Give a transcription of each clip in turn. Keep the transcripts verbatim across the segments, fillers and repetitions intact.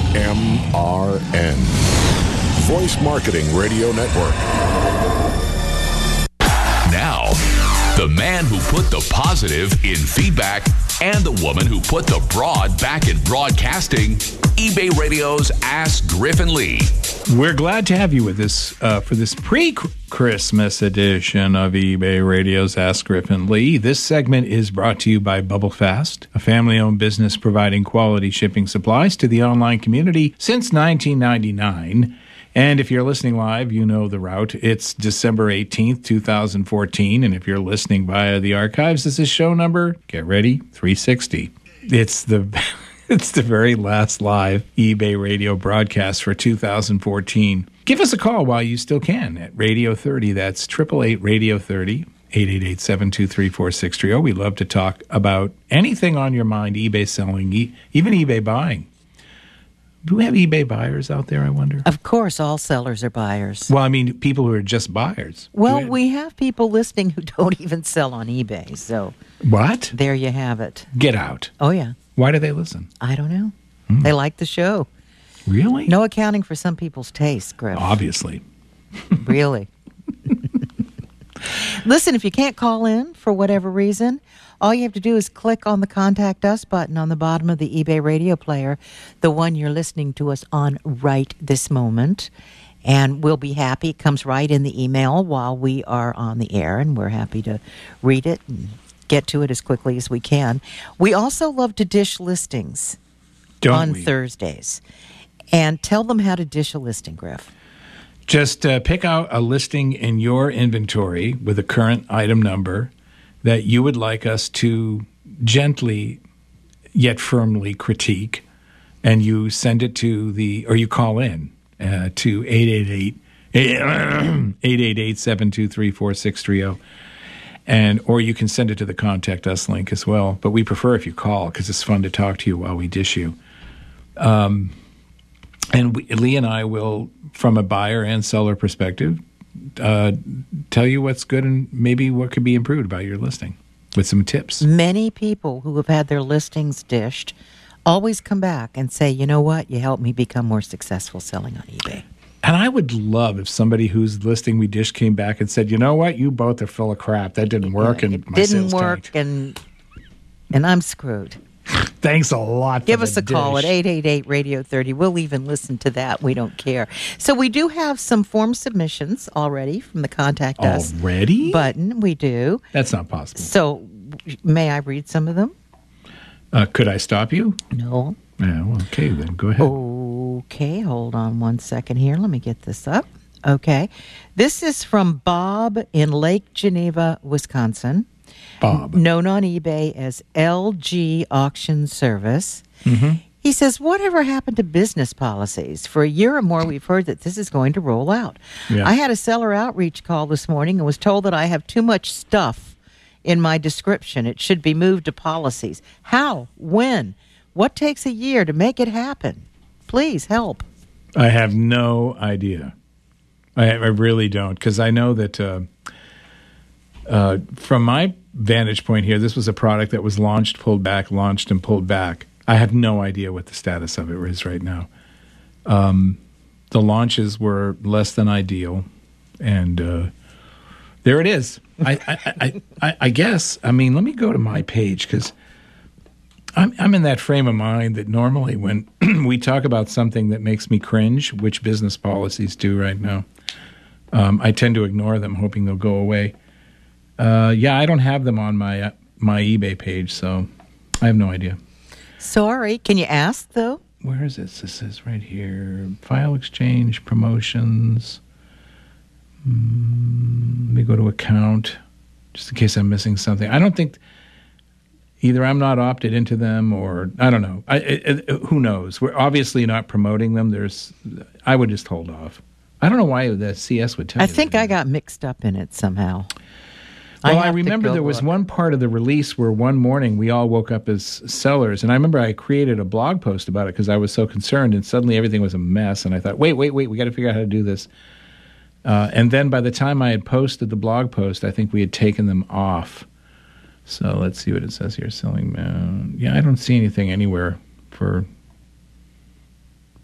M R N, Voice Marketing Radio Network. Now, the man who put the positive in feedback and the woman who put the broad back in broadcasting, eBay Radio's Ask Griffin Lee. We're glad to have you with us uh, for this pre-Christmas edition of eBay Radio's Ask Griffin Lee. This segment is brought to you by Bubble Fast, a family-owned business providing quality shipping supplies to the online community since nineteen ninety-nine. And if you're listening live, you know the route. It's December eighteenth, twenty fourteen. And if you're listening via the archives, this is show number, get ready, three sixty. It's the it's the very last live eBay radio broadcast for two thousand fourteen. Give us a call while you still can at Radio thirty. That's eight eight eight, radio thirty, eight eight eight, seven two three, four six three zero. We love to talk about anything on your mind, eBay selling, e- even eBay buying. Do we have eBay buyers out there, I wonder? Of course, all sellers are buyers. Well, I mean, people who are just buyers. Well, we have people listening who don't even sell on eBay, so... What? There you have it. Get out. Oh, yeah. Why do they listen? I don't know. Hmm. They like the show. Really? No accounting for some people's taste, Griff. Obviously. Really. Listen, if you can't call in for whatever reason, all you have to do is click on the Contact Us button on the bottom of the eBay radio player, the one you're listening to us on right this moment, and we'll be happy. It comes right in the email while we are on the air, and we're happy to read it and get to it as quickly as we can. We also love to dish listings Don't on we? Thursdays. And tell them how to dish a listing, Griff. Just uh, pick out a listing in your inventory with a current item number that you would like us to gently yet firmly critique, and you send it to the, or you call in uh, to eight eight eight, seven two three, four six three zero. And or you can send it to the Contact Us link as well. But we prefer if you call because it's fun to talk to you while we dish you. Um, and we, Lee and I will, from a buyer and seller perspective, uh, tell you what's good and maybe what could be improved about your listing with some tips. Many people who have had their listings dished always come back and say, you know what, you helped me become more successful selling on eBay. And I would love if somebody whose listing we dished came back and said, you know what, you both are full of crap. That didn't work. And it my didn't sales work, tanked. and and I'm screwed. Thanks a lot. Give for us the a call dish. at eight eight eight, radio thirty. We'll even listen to that. We don't care. So we do have some form submissions already from the Contact Us Already? button. We do. That's not possible. So may I read some of them? Uh, could I stop you? No. Yeah, well, okay, then go ahead. Okay, hold on one second here. Let me get this up. Okay. This is from Bob in Lake Geneva, Wisconsin. Bob. Known on eBay as L G Auction Service. Mm-hmm. He says, whatever happened to business policies? For a year or more, we've heard that this is going to roll out. Yeah. I had a seller outreach call this morning and was told that I have too much stuff in my description. It should be moved to policies. How? When? What takes a year to make it happen? Please help. I have no idea. I, I really don't, because I know that uh, uh, from my vantage point here, this was a product that was launched, pulled back, launched, and pulled back. I have no idea what the status of it is right now. Um, the launches were less than ideal, and uh, there it is. I, I, I, I, I guess. I mean, let me go to my page, because I'm, I'm in that frame of mind that normally when we talk about something that makes me cringe, which business policies do right now, um, I tend to ignore them, hoping they'll go away. Uh, yeah, I don't have them on my uh, my eBay page, so I have no idea. Sorry. Can you ask, though? Where is this? This is right here. File exchange, promotions. Mm, let me go to account, just in case I'm missing something. I don't think... Either I'm not opted into them, or I don't know. I, it, it, who knows? We're obviously not promoting them. There's, I would just hold off. I don't know why the C S would tell I you. think that. I got mixed up in it somehow. Well, I, have to remember go there was look. one part of the release where one morning we all woke up as sellers, and I remember I created a blog post about it because I was so concerned, and suddenly everything was a mess, and I thought, wait, wait, wait, we got to figure out how to do this. Uh, and then by the time I had posted the blog post, I think we had taken them off. So let's see what it says here. Selling, uh, yeah, I don't see anything anywhere for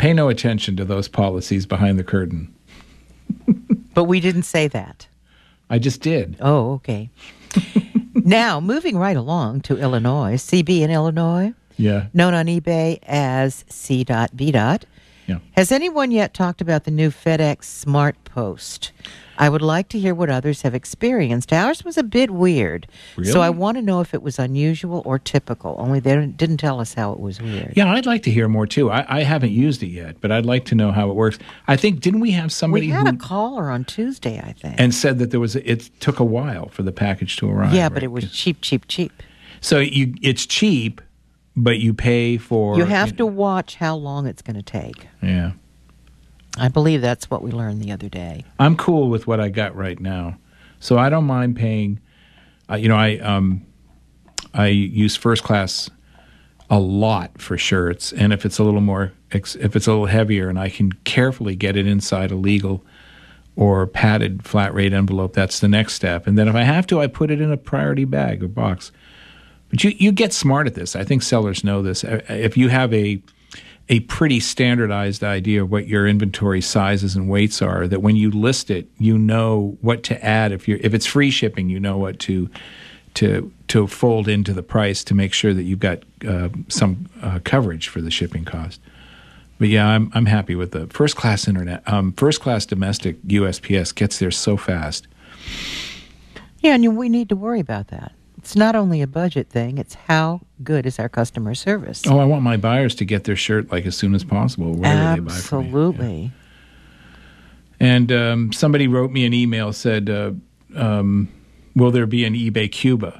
pay no attention to those policies behind the curtain. But we didn't say that. I just did. Oh, okay. Now, moving right along to Illinois, C B in Illinois, Yeah. known on eBay as C B. Yeah. Has anyone yet talked about the new FedEx Smart Post? I would like to hear what others have experienced. Ours was a bit weird, Really? so I want to know if it was unusual or typical, only they didn't- didn't tell us how it was weird. Yeah, I'd like to hear more too. I, I haven't used it yet, but I'd like to know how it works. I think, didn't we have somebody We had who a caller on Tuesday, I think. and said that there was a, it took a while for the package to arrive? yeah, but right? it was cheap, cheap, cheap. So you it's cheap, but you pay for You have to watch how long it's going to take. Yeah. I believe that's what we learned the other day. I'm cool with what I got right now, so I don't mind paying. Uh, you know, I um, I use first class a lot for shirts, and if it's a little more, if it's a little heavier, and I can carefully get it inside a legal or padded flat rate envelope, that's the next step. And then if I have to, I put it in a priority bag or box. But you you get smart at this. I think sellers know this. If you have a a pretty standardized idea of what your inventory sizes and weights are, that when you list it, you know what to add. If you're if it's free shipping, you know what to to to fold into the price to make sure that you've got uh, some uh, coverage for the shipping cost. But yeah, I'm I'm happy with the first class internet. Um, first class domestic U S P S gets there so fast. Yeah, and we need to worry about that. It's not only a budget thing, it's how good is our customer service. Oh, I want my buyers to get their shirt like as soon as possible, wherever they buy from me. Absolutely. Yeah. And um, somebody wrote me an email, said, uh, um, will there be an eBay Cuba?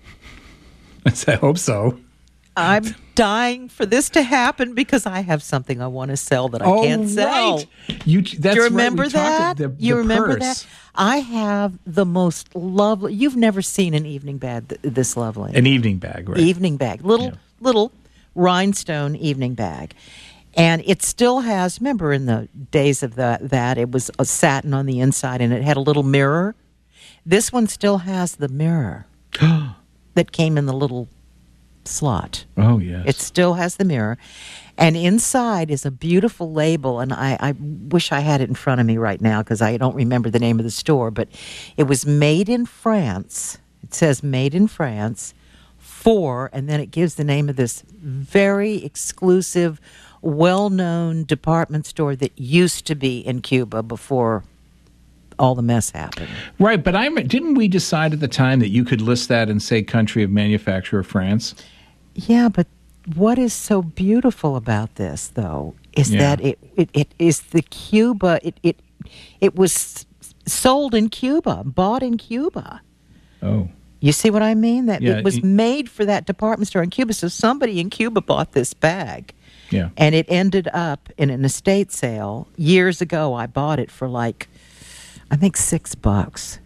I said, I hope so. I'm dying for this to happen because I have something I want to sell that I oh, can't sell. Right. You, that's Do you remember right. We talked that? the- the you remember purse. that? I have the most lovely. You've never seen an evening bag th- this lovely. An evening bag, right? Evening bag, little Yeah. little rhinestone evening bag, and it still has. Remember, in the days of that, that it was a satin on the inside, and it had a little mirror. This one still has the mirror that came in the little slot. Oh, yes. It still has the mirror. And inside is a beautiful label, and I, I wish I had it in front of me right now because I don't remember the name of the store, but it was made in France. It says made in France for, and then it gives the name of this very exclusive, well-known department store that used to be in Cuba before all the mess happened. Right, but I didn't we decide at the time that you could list that and say country of manufacturer France? Yeah, but what is so beautiful about this, though, is Yeah. that it, it, it is the Cuba, it, it, it was sold in Cuba, bought in Cuba. Oh. You see what I mean? That Yeah, it was it- made for that department store in Cuba. So somebody in Cuba bought this bag. Yeah. And it ended up in an estate sale. Years ago, I bought it for like, I think six bucks.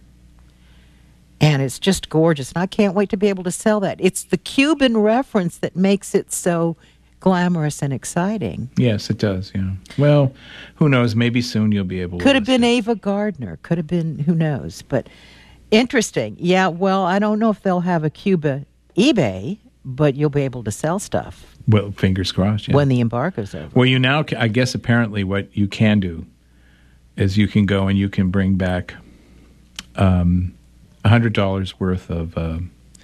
And it's just gorgeous. And I can't wait to be able to sell that. It's the Cuban reference that makes it so glamorous and exciting. Yes, it does, yeah. Well, who knows? Maybe soon you'll be able to Could have list been it. Ava Gardner. Could have been, who knows. But interesting. Yeah, well, I don't know if they'll have a Cuba eBay, but you'll be able to sell stuff Well, fingers crossed, yeah. when the embargo's over. Well, you now, ca- I guess apparently what you can do is you can go and you can bring back um, one hundred dollars worth of uh,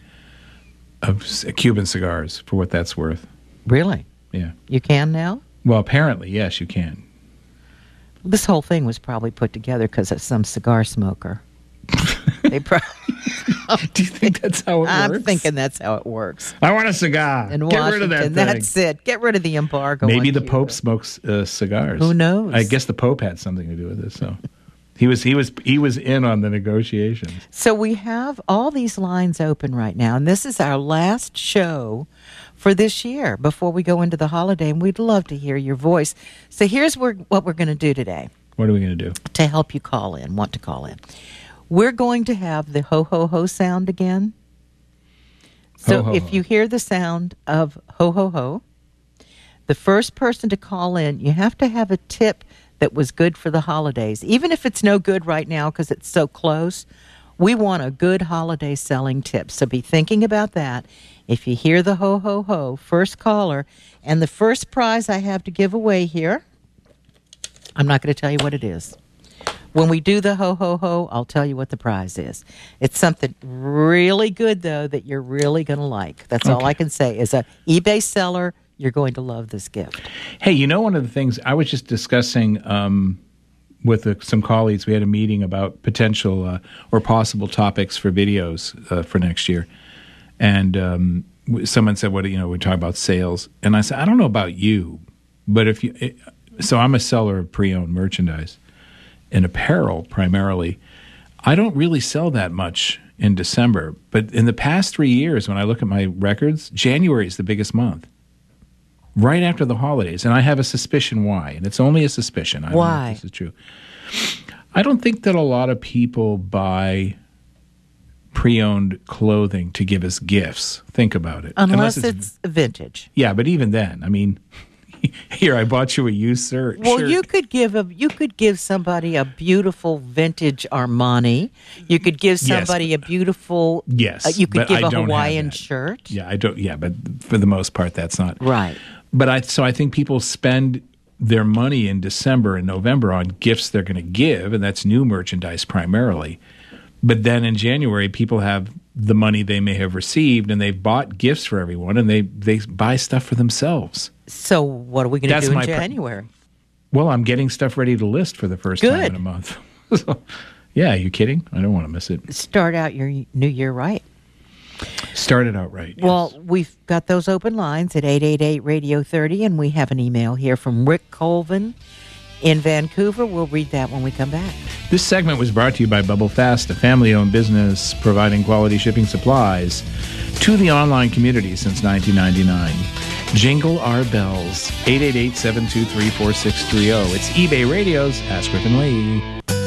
of c- Cuban cigars for what that's worth. Really? Yeah. You can now? Well, apparently, yes, you can. This whole thing was probably put together because of some cigar smoker. They pro- Do you think that's how it I'm works? thinking that's how it works. I want a cigar. In Get Washington, rid of that thing. that's it. Get rid of the embargo. Maybe on the Cuba. Pope smokes uh, cigars. Who knows? I guess the Pope had something to do with this. So he was he was he was in on the negotiations. So we have all these lines open right now, and this is our last show for this year before we go into the holiday, and we'd love to hear your voice. So here's where, what we're going to do today What are we going to do? to help you call in, want to call in. We're going to have the ho-ho-ho sound again. So Ho, ho, if ho. you hear the sound of ho-ho-ho, the first person to call in, you have to have a tip that was good for the holidays. Even if it's no good right now because it's so close, we want a good holiday selling tip. So be thinking about that. If you hear the ho-ho-ho, first caller, and the first prize I have to give away here I'm not going to tell you what it is. When we do the ho-ho-ho, I'll tell you what the prize is. It's something really good, though, that you're really going to like. That's Okay. all I can say. As an eBay seller, you're going to love this gift. Hey, you know, one of the things I was just discussing um, with uh, some colleagues, we had a meeting about potential uh, or possible topics for videos uh, for next year. And um, w- someone said, what, you know, we talk about sales. And I said, I don't know about you, but if you, it, so I'm a seller of pre-owned merchandise and apparel primarily. I don't really sell that much in December, but in the past three years, when I look at my records, January is the biggest month. Right after the holidays, and I have a suspicion why, and it's only a suspicion. I don't Why? know if this is true. I don't think that a lot of people buy pre-owned clothing to give as gifts. Think about it. Unless, it's, vintage. Yeah, but even then, I mean, here I bought you a used shirt. Well, shirt. you could give a you could give somebody a beautiful vintage Armani. You could give somebody Yes. a beautiful Yes, uh, you could but give I a don't have Hawaiian that. shirt. Yeah, I don't. Yeah, but for the most part, that's not Right. But I so I think people spend their money in December and November on gifts they're going to give, and that's new merchandise primarily. But then in January, people have the money they may have received, and they've bought gifts for everyone, and they they buy stuff for themselves. So what are we going to That's do in my pr- January? Well, I'm getting stuff ready to list for the first time Good. in a month. So, yeah, you kidding? I don't want to miss it. Start out your new year right. Started out right. yes. Well, we've got those open lines at eight eight eight radio thirty, and we have an email here from Rick Colvin in Vancouver. We'll read that when we come back. This segment was brought to you by Bubble Fast, a family-owned business providing quality shipping supplies to the online community since nineteen ninety-nine. Jingle our bells. eight eight eight, seven two three, four six three zero. It's eBay Radio's Ask Rick and Lee.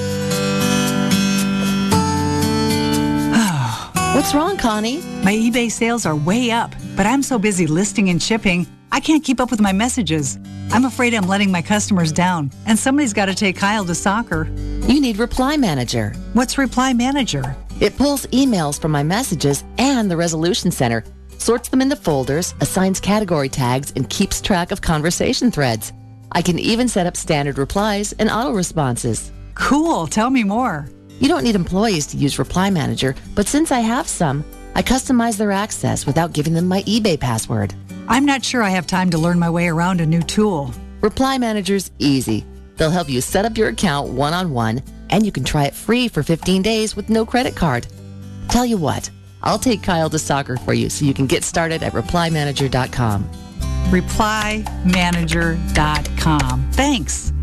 What's wrong, Connie? My eBay sales are way up, but I'm so busy listing and shipping, I can't keep up with my messages. I'm afraid I'm letting my customers down, and somebody's got to take Kyle to soccer. You need Reply Manager. What's Reply Manager? It pulls emails from my messages and the Resolution Center, sorts them into folders, assigns category tags, and keeps track of conversation threads. I can even set up standard replies and auto responses. Cool, tell me more. You don't need employees to use Reply Manager, but since I have some, I customize their access without giving them my eBay password. I'm not sure I have time to learn my way around a new tool. Reply Manager's easy. They'll help you set up your account one-on-one, and you can try it free for fifteen days with no credit card. Tell you what, I'll take Kyle to soccer for you so you can get started at reply manager dot com. reply manager dot com. Thanks.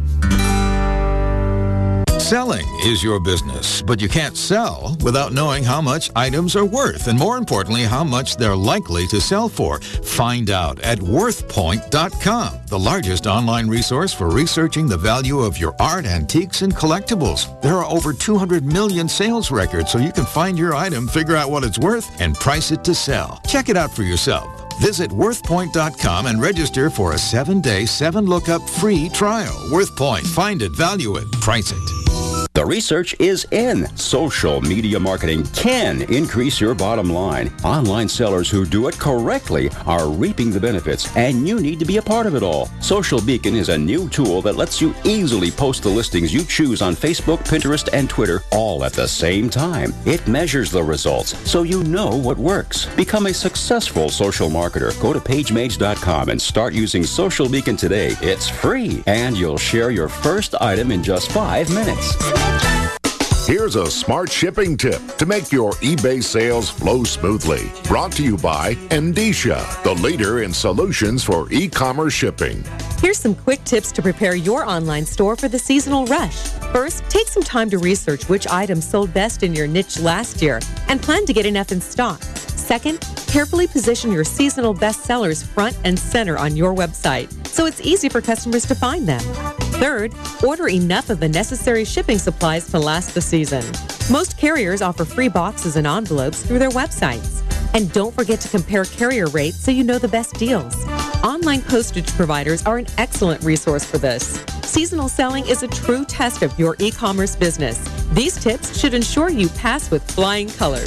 Selling is your business, but you can't sell without knowing how much items are worth and, more importantly, how much they're likely to sell for. Find out at worth point dot com, the largest online resource for researching the value of your art, antiques, and collectibles. There are over two hundred million sales records, so you can find your item, figure out what it's worth, and price it to sell. Check it out for yourself. Visit worth point dot com and register for a seven-day, seven-lookup free trial. WorthPoint. Find it, value it, price it. The research is in. Social media marketing can increase your bottom line. Online sellers who do it correctly are reaping the benefits, and you need to be a part of it all. Social Beacon is a new tool that lets you easily post the listings you choose on Facebook, Pinterest, and Twitter all at the same time. It measures the results so you know what works. Become a successful social marketer. Go to pagemage dot com and start using Social Beacon today. It's free, and you'll share your first item in just five minutes. Here's a smart shipping tip to make your eBay sales flow smoothly. Brought to you by Endicia, the leader in solutions for e-commerce shipping. Here's some quick tips to prepare your online store for the seasonal rush. First, take some time to research which items sold best in your niche last year and plan to get enough in stock. Second, carefully position your seasonal bestsellers front and center on your website so it's easy for customers to find them. Third, order enough of the necessary shipping supplies to last the season. Most carriers offer free boxes and envelopes through their websites. And don't forget to compare carrier rates so you know the best deals. Online postage providers are an excellent resource for this. Seasonal selling is a true test of your e-commerce business. These tips should ensure you pass with flying colors.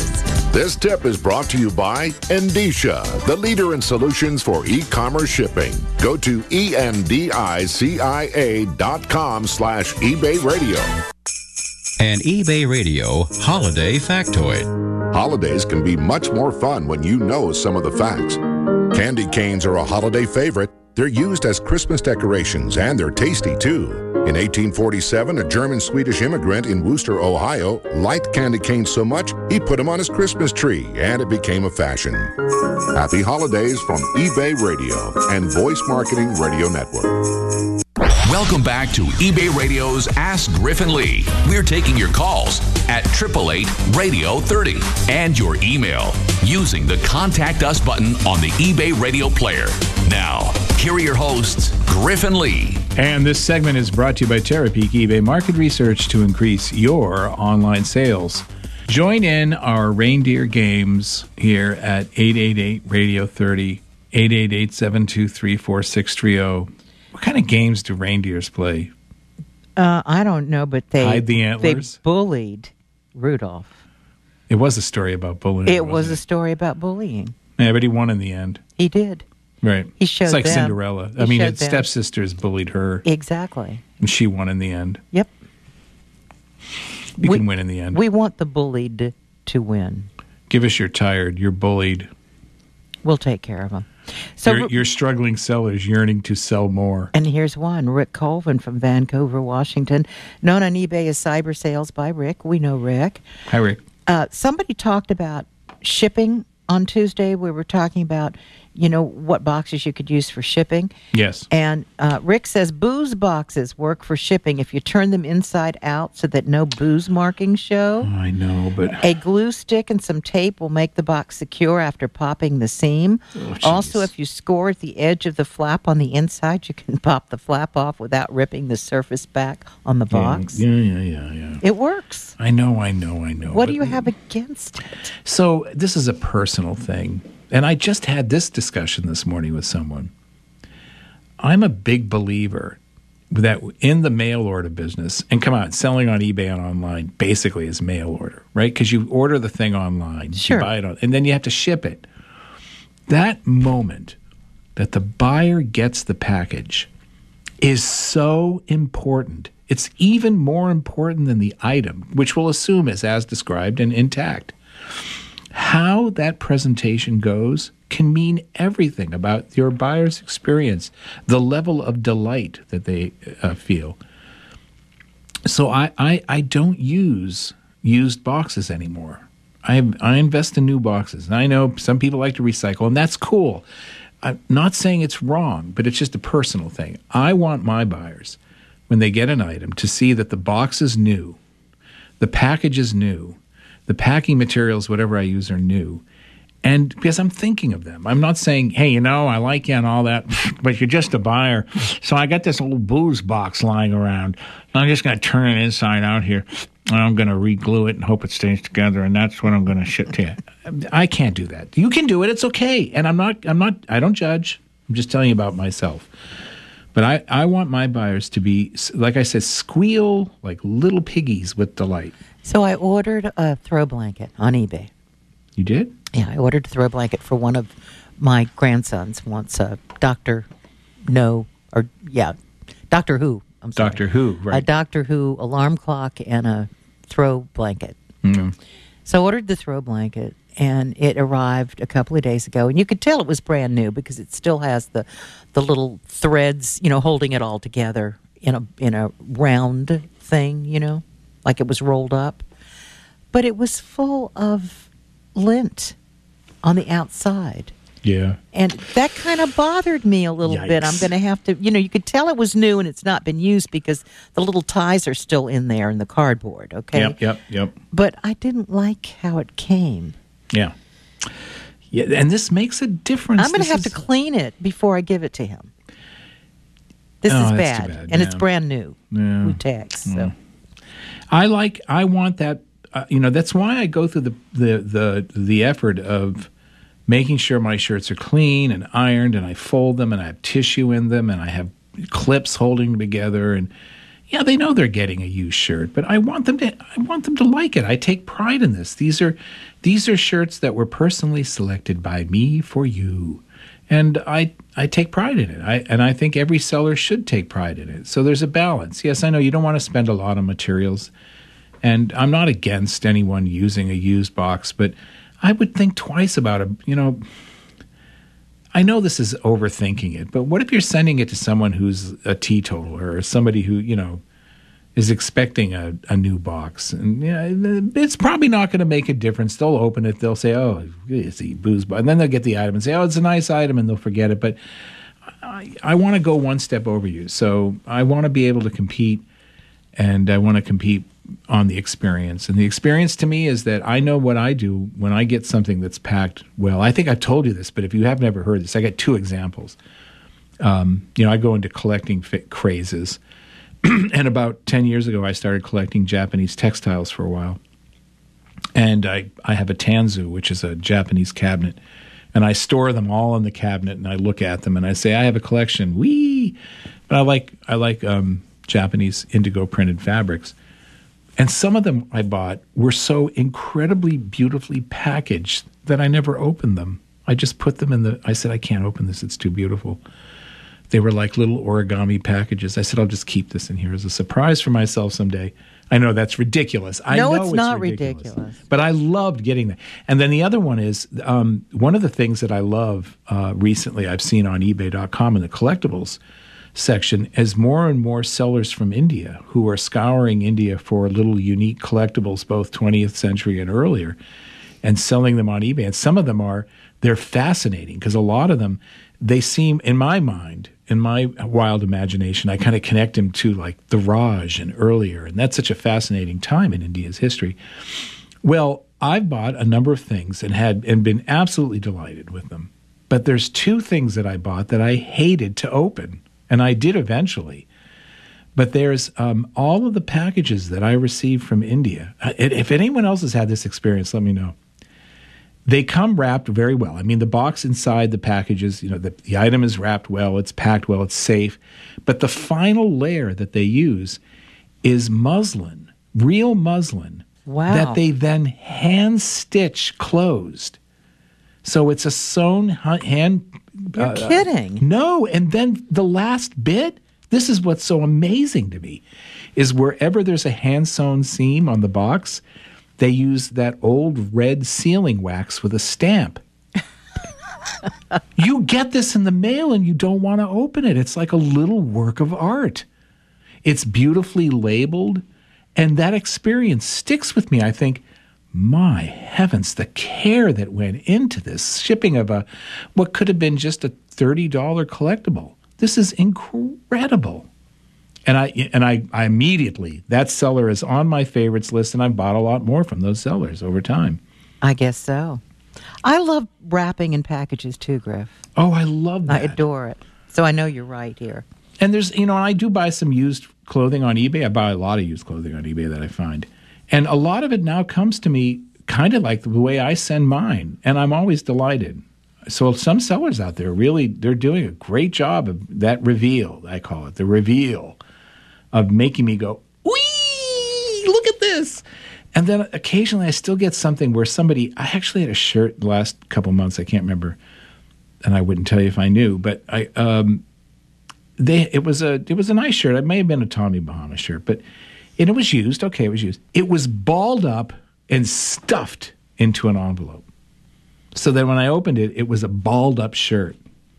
This tip is brought to you by Endicia, the leader in solutions for e-commerce shipping. Go to E-N-D-I-C-I-A dot com slash eBay Radio. An eBay Radio Holiday Factoid. Holidays can be much more fun when you know some of the facts. Candy canes are a holiday favorite. They're used as Christmas decorations, and they're tasty, too. In eighteen forty-seven, a German-Swedish immigrant in Wooster, Ohio, liked candy canes so much, he put them on his Christmas tree, and it became a fashion. Happy holidays from eBay Radio and Voice Marketing Radio Network. Welcome back to eBay Radio's Ask Griffin Lee. We're taking your calls at eight eight eight, radio thirty and your email using the Contact Us button on the eBay Radio player. Now, here are your hosts, Griffin Lee. And this segment is brought to you by Terapeak eBay Market Research to increase your online sales. Join in our reindeer games here at eight eight eight, radio thirty, eight eight eight, seven two three, four six three zero. What kind of games do reindeers play? Uh, I don't know, but they Hide the antlers? They bullied Rudolph. It was a story about bullying. It was wasn't a story about bullying. Yeah, but he won in the end. He did. Right. He showed It's like them. Cinderella. He I mean, showed his them. stepsisters bullied her, Exactly. and she won in the end. Yep. You We- can win in the end. We want the bullied to win. Give us your tired, you're bullied. We'll take care of them. So, You're, you're struggling sellers yearning to sell more. and here's one, Rick Colvin from Vancouver, Washington, known on eBay as Cyber Sales by Rick. We know Rick. Hi, Rick. Uh, somebody talked about shipping on Tuesday. We were talking about, you know, what boxes you could use for shipping. Yes. And uh, Rick says booze boxes work for shipping if you turn them inside out so that no booze markings show. Oh, I know, but A glue stick and some tape will make the box secure after popping the seam. Oh, Also, jeez. if you score at the edge of the flap on the inside, you can pop the flap off without ripping the surface back on the box. Yeah, yeah, yeah, yeah. It works. I know, I know, I know. What but- do you have against it? So this is a personal thing. And I just had this discussion this morning with someone. I'm a big believer that in the mail order business, and come on, selling on eBay and online basically is mail order, right? Because you order the thing online, Sure. you buy it on, and then you have to ship it. That moment that the buyer gets the package is so important. It's even more important than the item, which we'll assume is as described and intact. How that presentation goes can mean everything about your buyer's experience, the level of delight that they uh, feel. So I, I, I don't use used boxes anymore. I, I invest in new boxes. And I know some people like to recycle, and that's cool. I'm not saying it's wrong, but it's just a personal thing. I want my buyers, when they get an item, to see that the box is new, the package is new, the packing materials, whatever I use, are new. And because I'm thinking of them. I'm not saying, hey, you know, I like you and all that, but you're just a buyer. So I got this old booze box lying around. I'm just going to turn it inside out here, and I'm going to re-glue it and hope it stays together, and that's what I'm going to ship to you. I can't do that. You can do it. It's okay. And I'm not, I'm not, I don't judge. I'm just telling you about myself. But I, I want my buyers to be, like I said, squeal like little piggies with delight. So I ordered a throw blanket on eBay. You did? Yeah, I ordered a throw blanket for one of my grandsons. Wants a Doctor No, or yeah, Doctor Who. I'm sorry. Doctor Who, right. A Doctor Who alarm clock and a throw blanket. Mm. So I ordered the throw blanket, and it arrived a couple of days ago. And you could tell it was brand new because it still has the the little threads, you know, holding it all together in a in a round thing, you know, like it was rolled up. But it was full of lint on the outside. Yeah. And that kind of bothered me a little bit. I'm Yikes. going to have to, you know, you could tell it was new and it's not been used because the little ties are still in there in the cardboard, okay? Yep, yep, yep. But I didn't like how it came. Yeah. Yeah, and this makes a difference. I'm going to This have is- to clean it before I give it to him. This Oh, is that's bad. too bad, And it's yeah. brand new. Yeah. New tax. So. I like. I want that. Uh, you know, that's why I go through the the the the effort of making sure my shirts are clean and ironed, and I fold them, and I have tissue in them, and I have clips holding them together, and yeah, they know they're getting a used shirt, but I want them to I want them to like it. I take pride in this. These are these are shirts that were personally selected by me for you. And I I take pride in it. I and I think every seller should take pride in it. So there's a balance. Yes, I know you don't want to spend a lot on materials. And I'm not against anyone using a used box, but I would think twice about it. You know, I know this is overthinking it, but what if you're sending it to someone who's a teetotaler or somebody who, you know, is expecting a, a new box? And you know, it's probably not going to make a difference. They'll open it. They'll say, oh, it's the booze bar. And then they'll get the item and say, oh, it's a nice item, and they'll forget it. But I, I want to go one step over you. So I want to be able to compete, and I want to compete on the experience. And the experience to me is that I know what I do when I get something that's packed well. I think I've told you this, but if you have never heard this, I got two examples. Um, you know, I go into collecting fi- crazes. And about ten years ago, I started collecting Japanese textiles for a while. And I, I have a Tanzu, which is a Japanese cabinet. And I store them all in the cabinet, and I look at them, and I say, I have a collection. Whee! But I like, I like um, Japanese indigo printed fabrics. And some of them I bought were so incredibly beautifully packaged that I never opened them. I just put them in the, I said, I can't open this. It's too beautiful. They were like little origami packages. I said, I'll just keep this in here as a surprise for myself someday. I know that's ridiculous. I no, know it's, it's not ridiculous, ridiculous. But I loved getting that. And then the other one is um, one of the things that I love uh, recently I've seen on eBay dot com in the collectibles section is more and more sellers from India who are scouring India for little unique collectibles, both twentieth century and earlier, and selling them on eBay. And some of them are, they're fascinating because a lot of them, they seem, in my mind, in my wild imagination, I kind of connect them to like the Raj and earlier. And that's such a fascinating time in India's history. Well, I've bought a number of things and had and been absolutely delighted with them. But there's two things that I bought that I hated to open. And I did eventually. But there's um, all of the packages that I received from India. If anyone else has had this experience, let me know. They come wrapped very well. I mean, the box inside the packages, you know, the, the item is wrapped well, it's packed well, it's safe. But the final layer that they use is muslin, real muslin, wow. that they then hand stitch closed. So it's a sewn hand. You're uh, kidding. No, and then the last bit, this is what's so amazing to me, is wherever there's a hand-sewn seam on the box, they use that old red sealing wax with a stamp. You get this in the mail and you don't want to open it. It's like a little work of art. It's beautifully labeled, and that experience sticks with me. I think, my heavens, the care that went into this shipping of a what could have been just a thirty dollars collectible. This is incredible. And I and I, I immediately, that seller is on my favorites list, and I've bought a lot more from those sellers over time. I guess so. I love wrapping in packages too, Griff. Oh, I love that. I adore it. So I know you're right here. And there's, you know, I do buy some used clothing on eBay. I buy a lot of used clothing on eBay that I find. And a lot of it now comes to me kind of like the way I send mine, and I'm always delighted. So some sellers out there really, they're doing a great job of that reveal, I call it, the reveal of making me go, wee, look at this. And then occasionally I still get something where somebody, I actually had a shirt the last couple months, I can't remember, and I wouldn't tell you if I knew, but I, um, they, it was a, it was a nice shirt. It may have been a Tommy Bahama shirt, but and it was used. Okay, it was used. It was balled up and stuffed into an envelope. So that when I opened it, it was a balled up shirt.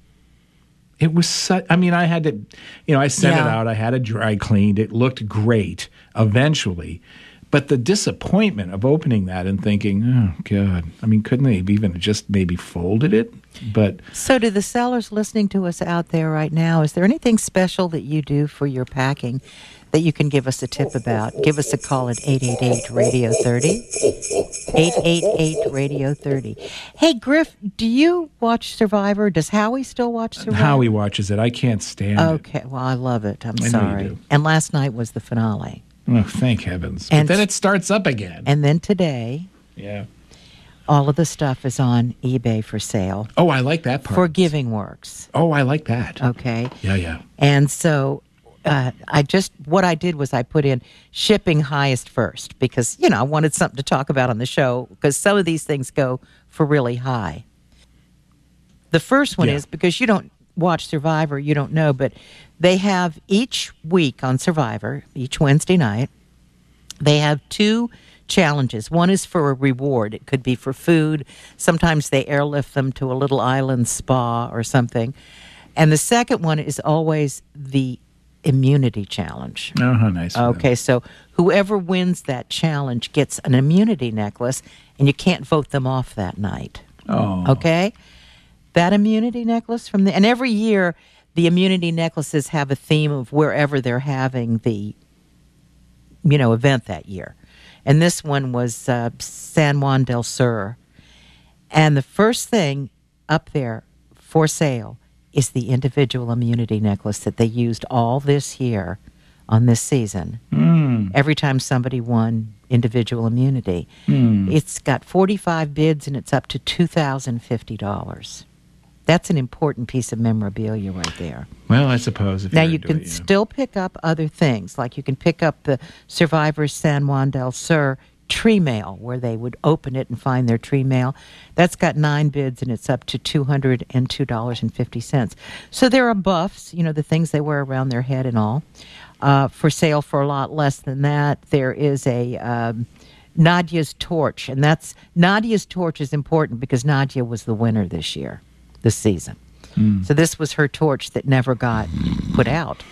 It was such, I mean, I had to, you know, I sent yeah. it out. I had it dry cleaned. It looked great eventually. But the disappointment of opening that and thinking, oh, God, I mean, couldn't they have even just maybe folded it? But so to the sellers listening to us out there right now, is there anything special that you do for your packing that you can give us a tip about? Give us a call at eight eight eight, radio thirty. eight eight eight, radio thirty. Hey, Griff, do you watch Survivor? Does Howie still watch Survivor? Howie watches it. I can't stand it. Okay, well, I love it. I'm I know you sorry. do. And last night was the finale. Oh, thank heavens. And but then it starts up again. And then today, yeah, all of the stuff is on eBay for sale. Oh, I like that part. For Giving Works. Oh, I like that. Okay. Yeah, yeah. And so uh, I just, what I did was I put in shipping highest first because, you know, I wanted something to talk about on the show because some of these things go for really high. The first one yeah. is because you don't watch Survivor, you don't know, but they have each week on Survivor, each Wednesday night, they have two challenges. One is for a reward. It could be for food. Sometimes they airlift them to a little island spa or something. And the second one is always the immunity challenge. Oh, how nice. Okay, so whoever wins that challenge gets an immunity necklace, and you can't vote them off that night. Oh. Okay? That immunity necklace from the... And every year, the immunity necklaces have a theme of wherever they're having the, you know, event that year. And this one was uh, San Juan del Sur. And the first thing up there for sale is the individual immunity necklace that they used all this year on this season. Mm. Every time somebody won individual immunity. Mm. It's got forty-five bids and it's up to two thousand fifty dollars. That's an important piece of memorabilia right there. Well, I suppose. If now, you're you into can it, yeah. still pick up other things. Like you can pick up the Survivor San Juan del Sur tree mail, where they would open it and find their tree mail. That's got nine bids, and it's up to two hundred two dollars and fifty cents. So there are buffs, you know, the things they wear around their head and all, uh, for sale for a lot less than that. There is a um, Nadia's torch, and that's Nadia's torch is important because Nadia was the winner this year, this season. Mm. So this was her torch that never got put out.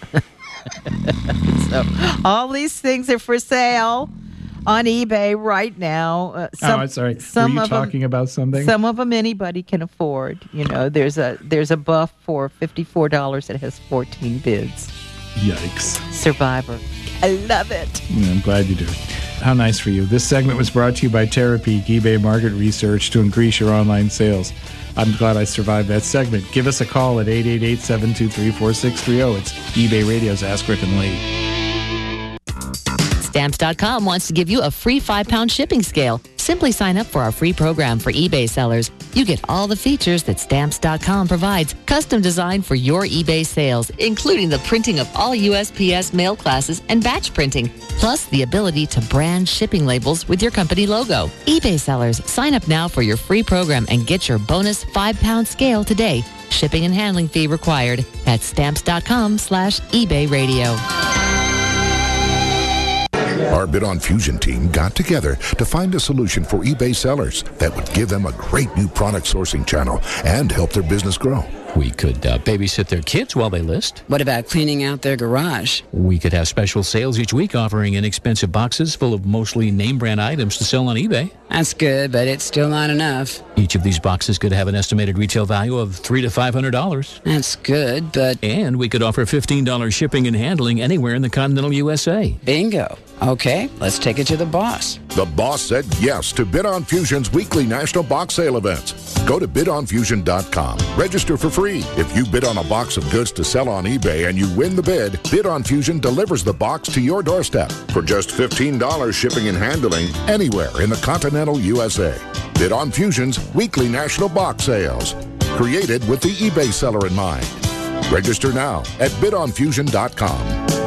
So all these things are for sale on eBay right now. Uh, some, oh, sorry. Some Were you of talking them, about something? Some of them anybody can afford. You know, there's a there's a buff for fifty-four dollars that has fourteen bids. Yikes. Survivor. I love it. Yeah, I'm glad you do. How nice for you. This segment was brought to you by Terapeak eBay Market Research to increase your online sales. I'm glad I survived that segment. Give us a call at eight eight eight, seven two three, four six three zero. It's eBay Radio's Ask Griffin Lee. Stamps dot com wants to give you a free five-pound shipping scale. Simply sign up for our free program for eBay sellers. You get all the features that Stamps dot com provides, custom designed for your eBay sales, including the printing of all U S P S mail classes and batch printing, plus the ability to brand shipping labels with your company logo. eBay sellers, sign up now for your free program and get your bonus five-pound scale today. Shipping and handling fee required at Stamps dot com slash eBay radio. Our Bid on Fusion team got together to find a solution for eBay sellers that would give them a great new product sourcing channel and help their business grow. We could uh, babysit their kids while they list. What about cleaning out their garage? We could have special sales each week offering inexpensive boxes full of mostly name brand items to sell on eBay. That's good, but it's still not enough. Each of these boxes could have an estimated retail value of three to five hundred dollars. That's good, but and we could offer fifteen dollars shipping and handling anywhere in the continental U S A. Bingo. Okay, let's take it to the boss. The boss said yes to Bid on Fusion's weekly national box sale events. Go to bid on fusion dot com. Register for free. If you bid on a box of goods to sell on eBay and you win the bid, Bid on Fusion delivers the box to your doorstep for just fifteen dollars shipping and handling anywhere in the continental U S A. Bid on Fusion's weekly national box sales, created with the eBay seller in mind. Register now at bid on fusion dot com.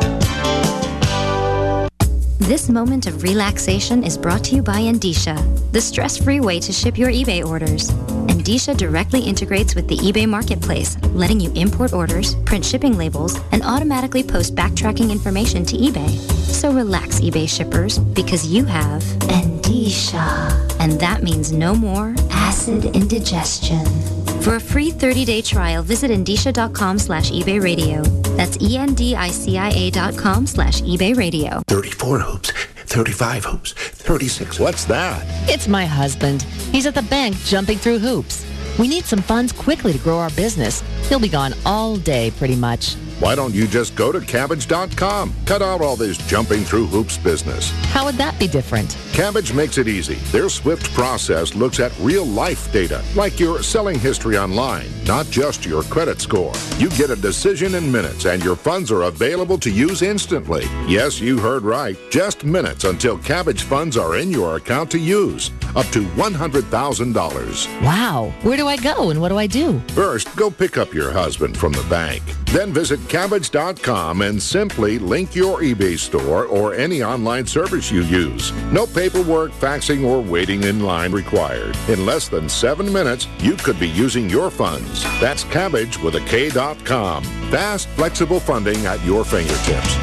This moment of relaxation is brought to you by Endicia, the stress-free way to ship your eBay orders. Endicia directly integrates with the eBay marketplace, letting you import orders, print shipping labels, and automatically post backtracking information to eBay. So relax, eBay shippers, because you have Endicia. And that means no more acid indigestion. For a free thirty-day trial, visit Endicia.com slash eBay radio. That's E-N-D-I-C-I-A dot com slash eBay radio. thirty-four hoops, thirty-five hoops, thirty-six. What's that? It's my husband. He's at the bank jumping through hoops. We need some funds quickly to grow our business. He'll be gone all day, pretty much. Why don't you just go to Kabbage dot com? Cut out all this jumping through hoops business. How would that be different? Kabbage makes it easy. Their swift process looks at real-life data, like your selling history online, not just your credit score. You get a decision in minutes, and your funds are available to use instantly. Yes, you heard right. Just minutes until Kabbage funds are in your account to use. up to one hundred thousand dollars. Wow. Where do I go and what do I do? First, go pick up your husband from the bank. Then visit Kabbage dot com and simply link your eBay store or any online service you use. No paperwork, faxing, or waiting in line required. In less than seven minutes, you could be using your funds. That's Kabbage with a K dot com. Fast, flexible funding at your fingertips.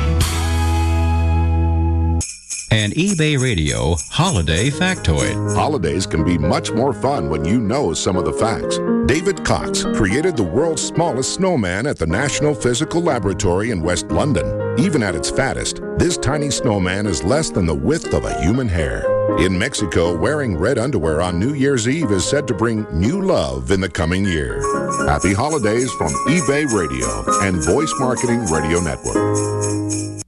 An eBay Radio Holiday Factoid. Holidays can be much more fun when you know some of the facts. David Cox created the world's smallest snowman at the National Physical Laboratory in West London. Even at its fattest, this tiny snowman is less than the width of a human hair. In Mexico, wearing red underwear on New Year's Eve is said to bring new love in the coming year. Happy holidays from eBay Radio and Voice Marketing Radio Network.